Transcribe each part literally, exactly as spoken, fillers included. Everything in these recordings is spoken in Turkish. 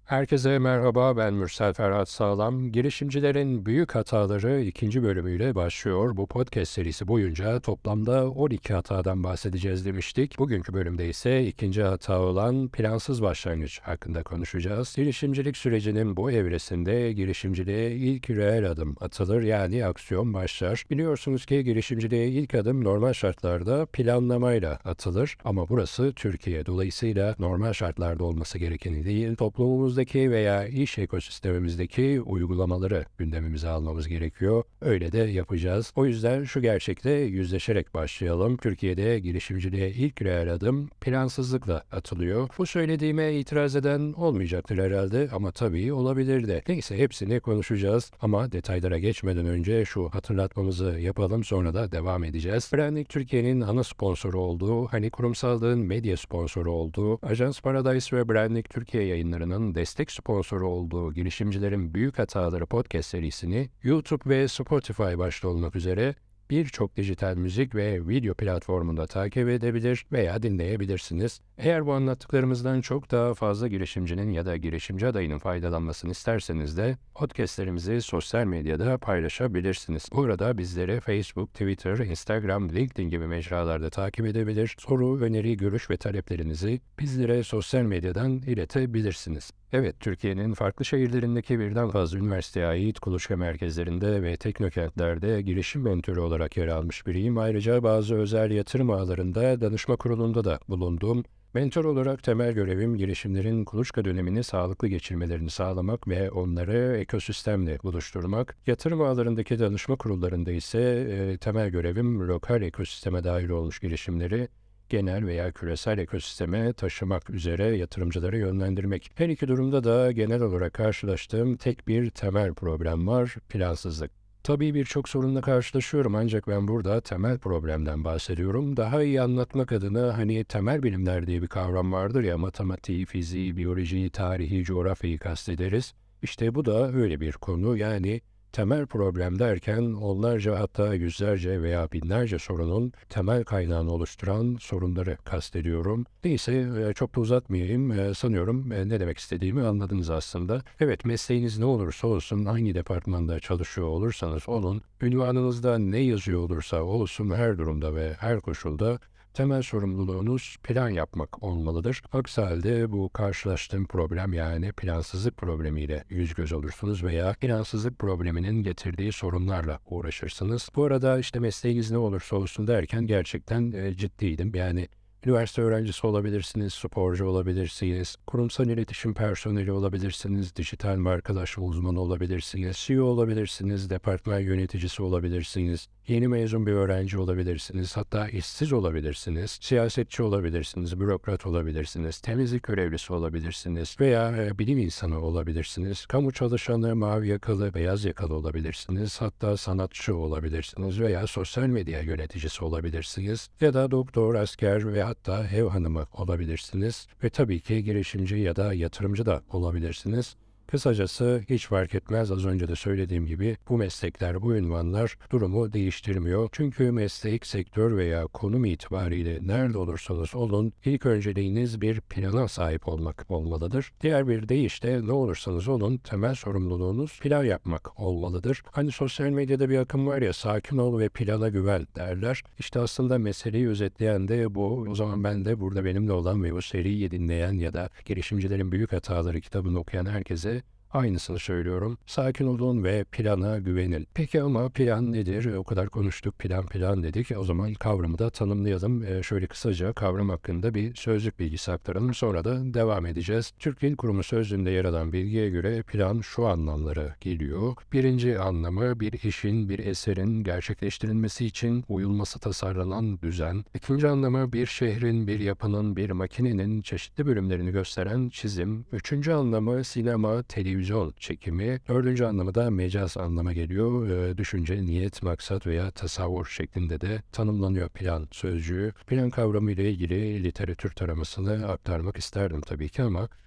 Herkese merhaba, ben Mürsel Ferhat Sağlam. Girişimcilerin Büyük Hataları ikinci bölümüyle başlıyor. Bu podcast serisi boyunca toplamda on iki hatadan bahsedeceğiz demiştik. Bugünkü bölümde ise ikinci hata olan plansız başlangıç hakkında konuşacağız. Girişimcilik sürecinin bu evresinde girişimciliğe ilk reel adım atılır, yani aksiyon başlar. Biliyorsunuz ki girişimciliğe ilk adım normal şartlarda planlamayla atılır. Ama burası Türkiye. Dolayısıyla normal şartlarda olması gerekeni değil, toplumumuz veya iş ekosistemimizdeki uygulamaları gündemimize almamız gerekiyor. Öyle de yapacağız. O yüzden şu gerçekle yüzleşerek başlayalım. Türkiye'de girişimciliğe ilk reel adım plansızlıkla atılıyor. Bu söylediğime itiraz eden olmayacaktır herhalde, ama tabii olabilir de. Neyse, hepsini konuşacağız ama detaylara geçmeden önce şu hatırlatmamızı yapalım, sonra da devam edeceğiz. Branding Türkiye'nin ana sponsoru olduğu, hani kurumsallığın medya sponsoru olduğu, Ajans Paradise ve Branding Türkiye yayınlarının destek sponsoru olduğu Girişimcilerin Büyük Hataları podcast serisini YouTube ve Spotify başta olmak üzere birçok dijital müzik ve video platformunda takip edebilir veya dinleyebilirsiniz. Eğer bu anlattıklarımızdan çok daha fazla girişimcinin ya da girişimci adayının faydalanmasını isterseniz de podcastlerimizi sosyal medyada paylaşabilirsiniz. Burada bizleri Facebook, Twitter, Instagram, LinkedIn gibi mecralarda takip edebilir, soru, öneri, görüş ve taleplerinizi bizlere sosyal medyadan iletebilirsiniz. Evet, Türkiye'nin farklı şehirlerindeki birden fazla üniversiteye ait kuluçka merkezlerinde ve teknokentlerde girişim mentörü olarak yer almış biriyim. Ayrıca bazı özel yatırım ağlarında danışma kurulunda da bulundum. Mentor olarak temel görevim girişimlerin kuluçka dönemini sağlıklı geçirmelerini sağlamak ve onları ekosistemle buluşturmak. Yatırım ağlarındaki danışma kurullarında ise e, temel görevim lokal ekosisteme dahil olmuş girişimleri genel veya küresel ekosisteme taşımak üzere yatırımcıları yönlendirmek. Her iki durumda da genel olarak karşılaştığım tek bir temel problem var: plansızlık. Tabii birçok sorunla karşılaşıyorum, ancak ben burada temel problemden bahsediyorum. Daha iyi anlatmak adına hani temel bilimler diye bir kavram vardır ya, matematiği, fiziği, biyolojiyi, tarihi, coğrafyayı kastederiz. İşte bu da öyle bir konu. Yani temel problem derken onlarca, hatta yüzlerce veya binlerce sorunun temel kaynağını oluşturan sorunları kastediyorum. Neyse, e, çok da uzatmayayım. E, Sanıyorum e, ne demek istediğimi anladınız aslında. Evet, mesleğiniz ne olursa olsun, hangi departmanda çalışıyor olursanız olun, ünvanınızda ne yazıyor olursa olsun, her durumda ve her koşulda temel sorumluluğunuz plan yapmak olmalıdır. Aksi halde bu karşılaştığım problem, yani plansızlık problemiyle yüz göz olursunuz veya plansızlık probleminin getirdiği sorunlarla uğraşırsınız. Bu arada işte mesleğiniz ne olursa olsun derken gerçekten e, ciddiydim. Yani üniversite öğrencisi olabilirsiniz, sporcu olabilirsiniz, kurumsal iletişim personeli olabilirsiniz, dijital markalaşma uzmanı olabilirsiniz, C E O olabilirsiniz, departman yöneticisi olabilirsiniz, yeni mezun bir öğrenci olabilirsiniz, hatta işsiz olabilirsiniz, siyasetçi olabilirsiniz, bürokrat olabilirsiniz, temizlik görevlisi olabilirsiniz veya e, bilim insanı olabilirsiniz, kamu çalışanı, mavi yakalı, beyaz yakalı olabilirsiniz, hatta sanatçı olabilirsiniz veya sosyal medya yöneticisi olabilirsiniz ya da doktor, asker ve hatta ev hanımı olabilirsiniz ve tabii ki girişimci ya da yatırımcı da olabilirsiniz. Kısacası hiç fark etmez, az önce de söylediğim gibi bu meslekler, bu ünvanlar durumu değiştirmiyor. Çünkü meslek, sektör veya konum itibariyle nerede olursanız olun, ilk önceliğiniz bir plana sahip olmak olmalıdır. Diğer bir deyişle ne olursanız olun temel sorumluluğunuz plan yapmak olmalıdır. Hani sosyal medyada bir akım var ya, sakin ol ve plana güven derler. İşte aslında meseleyi özetleyen de bu. O zaman ben de burada benimle olan ve bu seriyi dinleyen ya da Girişimcilerin Büyük Hataları kitabını okuyan herkese aynısını söylüyorum. Sakin olun ve plana güvenin. Peki ama plan nedir? O kadar konuştuk, plan plan dedik. O zaman kavramı da tanımlayalım. Ee, şöyle kısaca kavram hakkında bir sözlük bilgisi aktaralım. Sonra da devam edeceğiz. Türk Dil Kurumu sözlüğünde yer alan bilgiye göre plan şu anlamlara geliyor. Birinci anlamı, bir işin, bir eserin gerçekleştirilmesi için uyulması tasarlanan düzen. İkinci anlamı, bir şehrin, bir yapının, bir makinenin çeşitli bölümlerini gösteren çizim. Üçüncü anlamı, sinema, televizyon çekimi. Dördüncü anlamı da mecaz anlama geliyor. Ee, düşünce, niyet, maksat veya tasavvur şeklinde de tanımlanıyor plan sözcüğü. Plan kavramı ile ilgili literatür taramasını aktarmak isterdim tabii ki, ama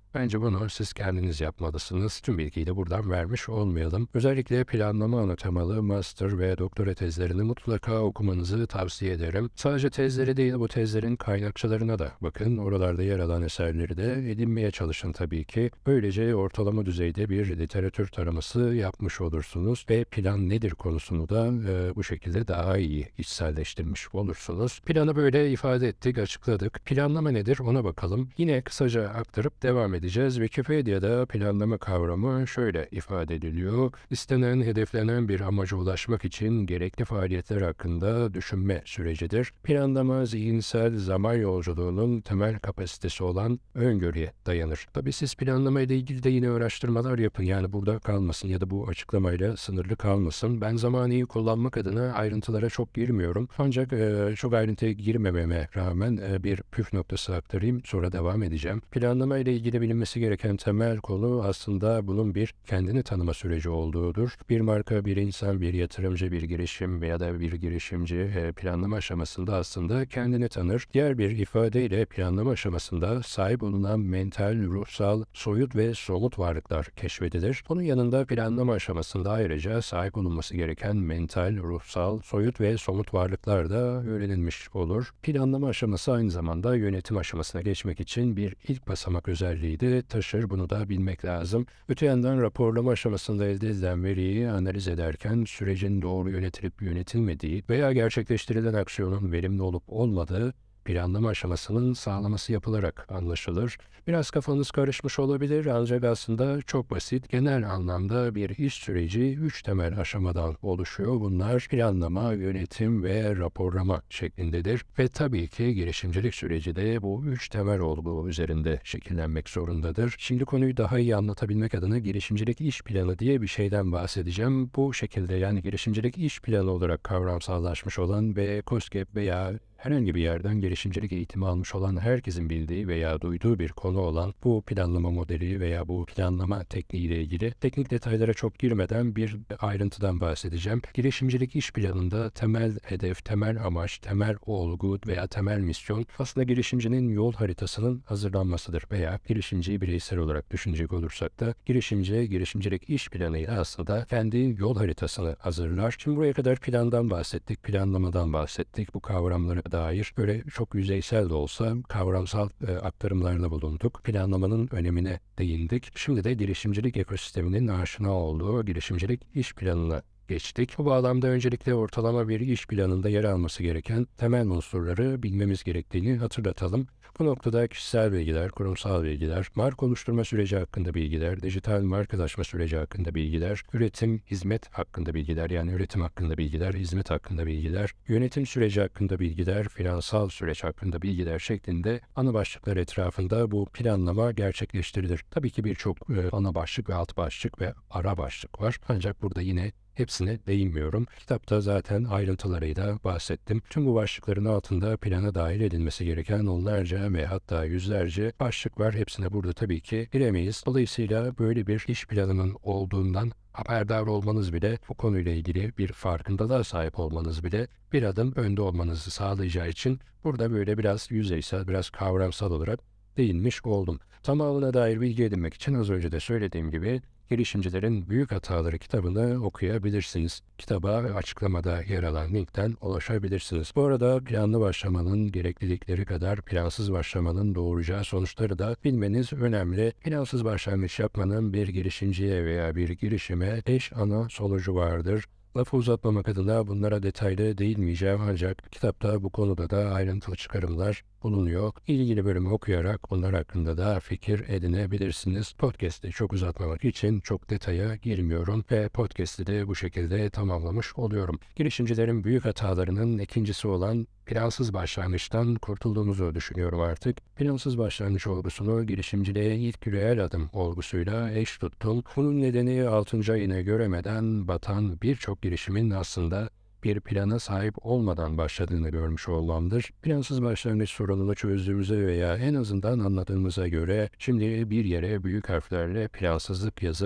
Bence bunu siz kendiniz yapmalısınız. Tüm bilgiyi de buradan vermiş olmayalım. Özellikle planlama ana temalı master ve doktora tezlerini mutlaka okumanızı tavsiye ederim. Sadece tezleri değil, bu tezlerin kaynakçalarına da bakın. Oralarda yer alan eserleri de edinmeye çalışın tabii ki. Böylece ortalama düzeyde bir literatür taraması yapmış olursunuz ve plan nedir konusunu da e, bu şekilde daha iyi içselleştirmiş olursunuz. Planı böyle ifade ettik, açıkladık. Planlama nedir ona bakalım. Yine kısaca aktarıp devam edeceğiz. Wikipedia'da planlama kavramı şöyle ifade ediliyor. İstenen, hedeflenen bir amaca ulaşmak için gerekli faaliyetler hakkında düşünme sürecidir. Planlama, zihinsel zaman yolculuğunun temel kapasitesi olan öngörüye dayanır. Tabii siz planlama ile ilgili de yine araştırmalar yapın. Yani burada kalmasın ya da bu açıklamayla sınırlı kalmasın. Ben zamanı iyi kullanmak adına ayrıntılara çok girmiyorum. Ancak e, çok ayrıntıya girmememe rağmen e, bir püf noktası aktarayım. Sonra devam edeceğim. Planlama ile ilgili bilinmesi gereken temel konu aslında bunun bir kendini tanıma süreci olduğudur. Bir marka, bir insan, bir yatırımcı, bir girişim veya da bir girişimci e, planlama aşamasında aslında kendini tanır. Diğer bir ifadeyle planlama aşamasında sahip olunan mental, ruhsal, soyut ve somut varlıklar keşfedilir. Bunun yanında planlama aşamasında ayrıca sahip olunması gereken mental, ruhsal, soyut ve somut varlıklar da öğrenilmiş olur. Planlama aşaması aynı zamanda yönetim aşamasına geçmek için bir ilk basamak özelliği de taşır. Bunu da bilmek lazım. Öte yandan raporlama aşamasında elde edilen veriyi analiz ederken sürecin doğru yönetilip yönetilmediği veya gerçekleştirilen aksiyonun verimli olup olmadığı planlama aşamasının sağlaması yapılarak anlaşılır. Biraz kafanız karışmış olabilir ancak aslında çok basit. Genel anlamda bir iş süreci üç temel aşamadan oluşuyor. Bunlar planlama, yönetim ve raporlama şeklindedir. Ve tabii ki girişimcilik süreci de bu üç temel olgu üzerinde şekillenmek zorundadır. Şimdi konuyu daha iyi anlatabilmek adına girişimcilik iş planı diye bir şeyden bahsedeceğim. Bu şekilde yani girişimcilik iş planı olarak kavramsallaşmış olan ve KOSGEB veya herhangi bir yerden girişimcilik eğitimi almış olan herkesin bildiği veya duyduğu bir konu olan bu planlama modeli veya bu planlama tekniğiyle ilgili teknik detaylara çok girmeden bir ayrıntıdan bahsedeceğim. Girişimcilik iş planında temel hedef, temel amaç, temel olgu veya temel misyon aslında girişimcinin yol haritasının hazırlanmasıdır veya girişimciyi bireysel olarak düşünecek olursak da girişimci, girişimcilik iş planıyla aslında kendi yol haritasını hazırlar. Şimdi buraya kadar plandan bahsettik, planlamadan bahsettik. Bu kavramları dair böyle çok yüzeysel de olsa kavramsal e, aktarımlarla bulunduk. Planlamanın önemine değindik. Şimdi de girişimcilik ekosisteminin aşina olduğu girişimcilik iş planına geçtik. Bu bağlamda öncelikle ortalama bir iş planında yer alması gereken temel unsurları bilmemiz gerektiğini hatırlatalım. Bu noktada kişisel bilgiler, kurumsal bilgiler, marka oluşturma süreci hakkında bilgiler, dijital markalaşma süreci hakkında bilgiler, üretim, hizmet hakkında bilgiler, yani üretim hakkında bilgiler, hizmet hakkında bilgiler, yönetim süreci hakkında bilgiler, finansal süreç hakkında bilgiler şeklinde ana başlıklar etrafında bu planlama gerçekleştirilir. Tabii ki birçok e, ana başlık ve alt başlık ve ara başlık var. Ancak burada yine hepsine değinmiyorum. Kitapta zaten ayrıntılarıyla bahsettim. Tüm bu başlıkların altında plana dahil edilmesi gereken onlarca ve hatta yüzlerce başlık var. Hepsine burada tabii ki giremeyiz. Dolayısıyla böyle bir iş planının olduğundan haberdar olmanız bile, bu konuyla ilgili bir farkındalığa sahip olmanız bile bir adım önde olmanızı sağlayacağı için burada böyle biraz yüzeysel, biraz kavramsal olarak değinmiş oldum. Tamamına dair bilgi edinmek için az önce de söylediğim gibi Girişimcilerin Büyük Hataları kitabını okuyabilirsiniz. Kitaba açıklamada yer alan linkten ulaşabilirsiniz. Bu arada planlı başlamanın gereklilikleri kadar plansız başlamanın doğuracağı sonuçları da bilmeniz önemli. Plansız başlangıç yapmanın bir girişimciye veya bir girişime eş ana sonucu vardır. Lafı uzatmamak adına bunlara detaylı değinmeyeceğim ancak kitapta bu konuda da ayrıntılı çıkarımlar bulunuyor. İlgili bölümü okuyarak bunlar hakkında da fikir edinebilirsiniz. Podcast'i çok uzatmamak için çok detaya girmiyorum ve podcast'i de bu şekilde tamamlamış oluyorum. Girişimcilerin büyük hatalarının ikincisi olan plansız başlangıçtan kurtulduğumuzu düşünüyorum artık. Plansız başlangıç olgusunu girişimciliğe ilk reel adım olgusuyla eş tuttum. Bunun nedeni altıncı ayını göremeden batan birçok girişimin aslında bir plana sahip olmadan başladığını görmüş olmamdır. Plansız başlangıç sorununu çözdüğümüze veya en azından anladığımıza göre şimdi bir yere büyük harflerle plansızlık yazıp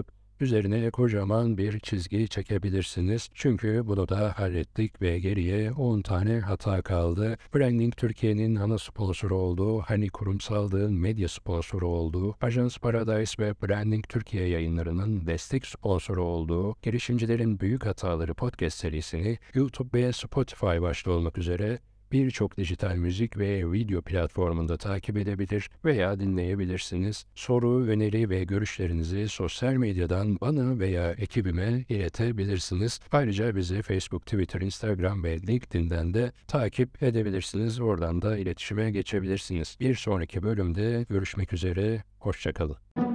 üzerine kocaman bir çizgi çekebilirsiniz. Çünkü bunu da hallettik ve geriye on tane hata kaldı. Branding Türkiye'nin ana sponsoru olduğu, hani kurumsallığın medya sponsoru olduğu, Ajans Paradise ve Branding Türkiye yayınlarının destek sponsoru olduğu Girişimcilerin Büyük Hataları podcast serisini YouTube ve Spotify başta olmak üzere birçok dijital müzik ve video platformunda takip edebilir veya dinleyebilirsiniz. Soru, öneri ve görüşlerinizi sosyal medyadan bana veya ekibime iletebilirsiniz. Ayrıca bizi Facebook, Twitter, Instagram ve LinkedIn'den de takip edebilirsiniz. Oradan da iletişime geçebilirsiniz. Bir sonraki bölümde görüşmek üzere. Hoşça kalın.